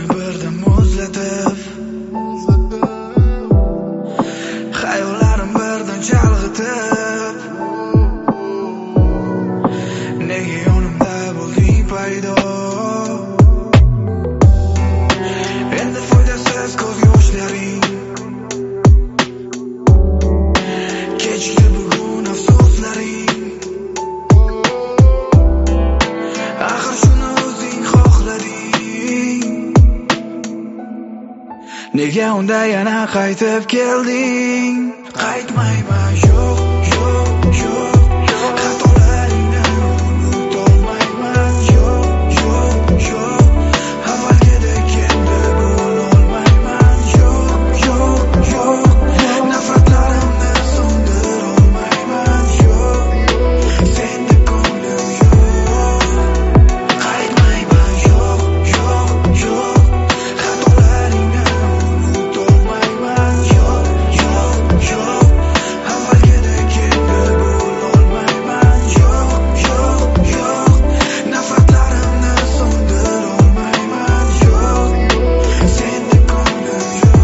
birdan muzlatib, xayollarim birdan chalg'itib, nega yonimda bo'lding paydo? Endi foydasiz ko'z yoshlaring, kechdi bugun afsuslaring. Axir shuni o'zing xohlading, nega unda yana qaytib kelding? Qaytmayman, yo'q, yo'q, yo'q, xatolaringni unutolmayman, yo'q, yo'q, yo'q, avvalgidek endi bo'lolmayman, yo'q, yo'q, yo'q, nafratlarimni so'ndirolmayman, yo'q, senda ko'nglim yo'q. Qaytmayman, yo'q, yo'q, yo'q, xatolaringni unutolmayman, yo'q, yo'q, yo'q, avvalgidek endi bo'lolmayman, yo'q, yo'q, yo'q, nafratlarimni so'ndirolmayman, yo'q, senda ko'nglim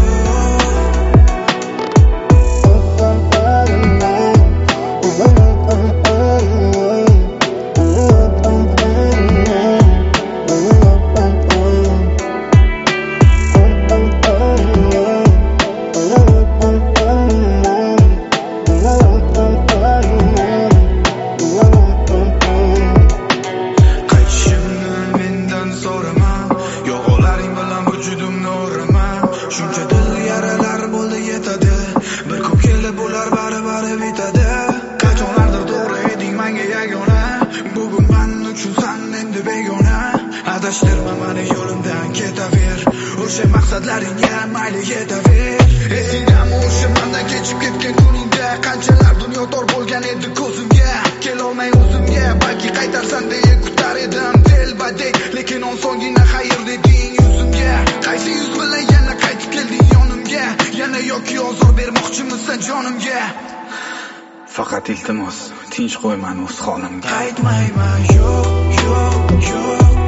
qaytishimni mendan so'rama, yo'g'olaring bilan vujudimni o'rama. Shuncha dil yaralar bo'ldi yetadi, bir kun kelib bular bari bitadi. Qachonlardir to'g'ri eding menga yagona, bugun men uchun san endi begona. Adashtirma meni yo'limdan ketaver, o'sha maqsadlaringga mayli yetaver. Esingdami o'sha mendan kechib ketgan kuningda, qanchalar dunyo tor bo'lgan edi ko'zimga. Kelolmay o'zimga, balki qaytarsan deya kutar edim telbadek, lekin osongina xayr deding yuzimga. Qaysi yuz bilan yana qaytib kelding yonimga, yana yoki ozor bermoqchimisan jonimga? Faqat iltimos, tinch qo'y meni o'z holimga. Qaytmayman, yo'q, yo'q, yo'q,